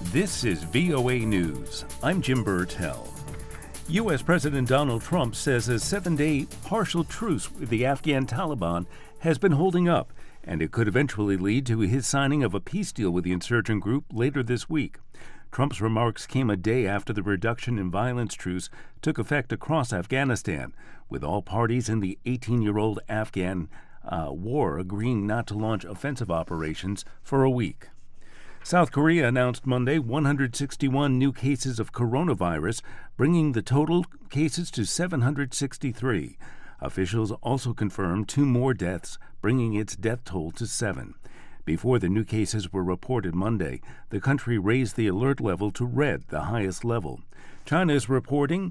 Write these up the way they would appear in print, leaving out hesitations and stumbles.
This is VOA News. I'm Jim Burtell. U.S. President Donald Trump says a 7-day partial truce with the Afghan Taliban has been holding up, and it could eventually lead to his signing of a peace deal with the insurgent group later this week. Trump's remarks came a day after the reduction in violence truce took effect across Afghanistan, with all parties in the 18-year-old Afghan war agreeing not to launch offensive operations for a week. South Korea announced Monday 161 new cases of coronavirus, bringing the total cases to 763. Officials also confirmed 2 more deaths, bringing its death toll to 7. Before the new cases were reported Monday, the country raised the alert level to red, the highest level. China is reporting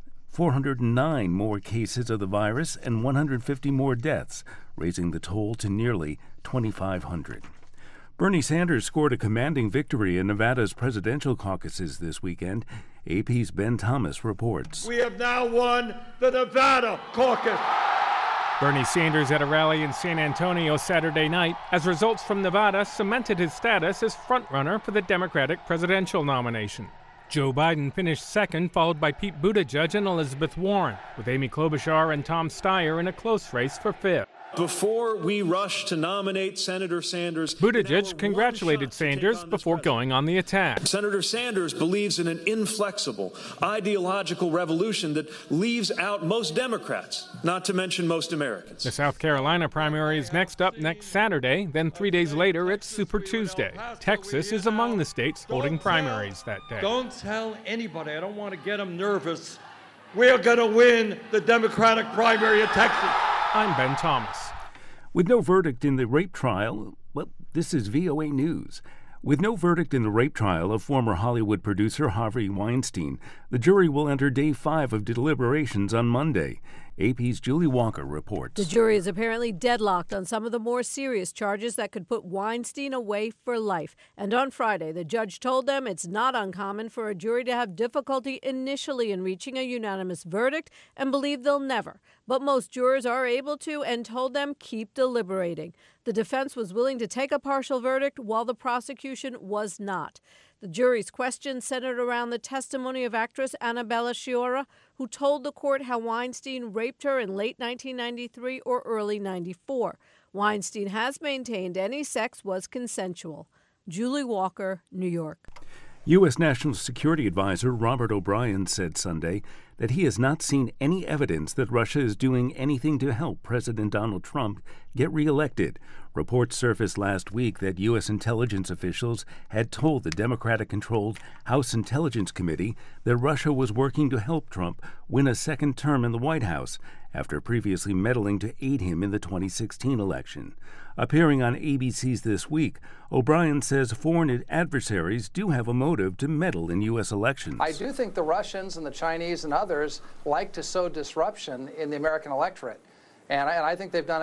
409 more cases of the virus and 150 more deaths, raising the toll to nearly 2,500. Bernie Sanders scored a commanding victory in Nevada's presidential caucuses this weekend. AP's Ben Thomas reports. We have now won the Nevada caucus. Bernie Sanders at a rally in San Antonio Saturday night, as results from Nevada cemented his status as frontrunner for the Democratic presidential nomination. Joe Biden finished second, followed by Pete Buttigieg and Elizabeth Warren, with Amy Klobuchar and Tom Steyer in a close race for fifth. Before we rush to nominate Senator Sanders, Buttigieg congratulated Sanders before going on the attack. Senator Sanders believes in an inflexible, ideological revolution that leaves out most Democrats, not to mention most Americans. The South Carolina primary is next up next Saturday. Then 3 days later, it's Super Tuesday. Texas is among the states holding primaries that day. Don't tell anybody. I don't want to get them nervous. We're going to win the Democratic primary in Texas. I'm Ben Thomas. With no verdict in the rape trial, well, this is VOA News. With no verdict in the rape trial of former Hollywood producer Harvey Weinstein, the jury will enter day 5 of deliberations on Monday. AP's Julie Walker reports. The jury is apparently deadlocked on some of the more serious charges that could put Weinstein away for life. And on Friday, the judge told them it's not uncommon for a jury to have difficulty initially in reaching a unanimous verdict and believe they'll never. But most jurors are able to and told them keep deliberating. The defense was willing to take a partial verdict while the prosecution was not. The jury's questions centered around the testimony of actress Annabella Sciorra, who told the court how Weinstein raped her in late 1993 or early 94. Weinstein has maintained any sex was consensual. Julie Walker, New York. U.S. National Security Advisor Robert O'Brien said Sunday that he has not seen any evidence that Russia is doing anything to help President Donald Trump get reelected. Reports surfaced last week that U.S. intelligence officials had told the Democratic-controlled House Intelligence Committee that Russia was working to help Trump win a second term in the White House after previously meddling to aid him in the 2016 election. Appearing on ABC's This Week, O'Brien says foreign adversaries do have a motive to meddle in U.S. elections. I do think the Russians and the Chinese and others like to sow disruption in the American electorate. And I think they've done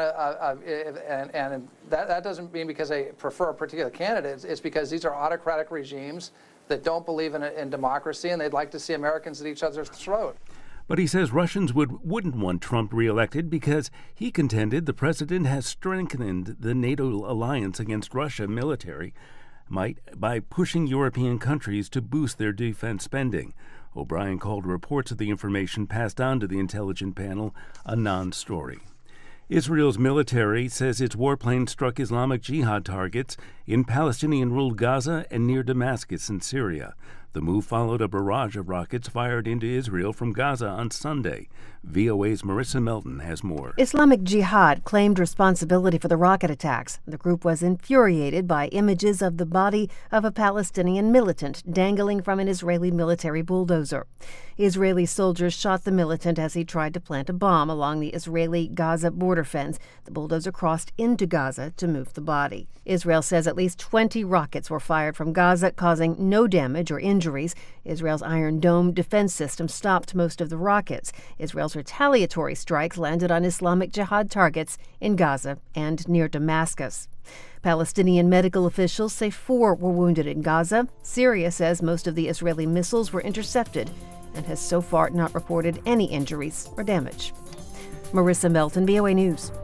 and that doesn't mean because they prefer a particular candidate. It's because these are autocratic regimes that don't believe in democracy, and they'd like to see Americans at each other's throat. But he says Russians wouldn't want Trump reelected because he contended the president has strengthened the NATO alliance against Russia military might by pushing European countries to boost their defense spending. O'Brien called reports of the information passed on to the intelligence panel a non-story. Israel's military says its warplanes struck Islamic Jihad targets in Palestinian-ruled Gaza and near Damascus in Syria. The move followed a barrage of rockets fired into Israel from Gaza on Sunday. VOA's Marissa Melton has more. Islamic Jihad claimed responsibility for the rocket attacks. The group was infuriated by images of the body of a Palestinian militant dangling from an Israeli military bulldozer. Israeli soldiers shot the militant as he tried to plant a bomb along the Israeli-Gaza border fence. The bulldozer crossed into Gaza to move the body. Israel says at least 20 rockets were fired from Gaza, causing no damage or injuries. Israel's Iron Dome defense system stopped most of the rockets. Israel's retaliatory strikes landed on Islamic Jihad targets in Gaza and near Damascus. Palestinian medical officials say 4 were wounded in Gaza. Syria says most of the Israeli missiles were intercepted and has so far not reported any injuries or damage. Marissa Melton, VOA News.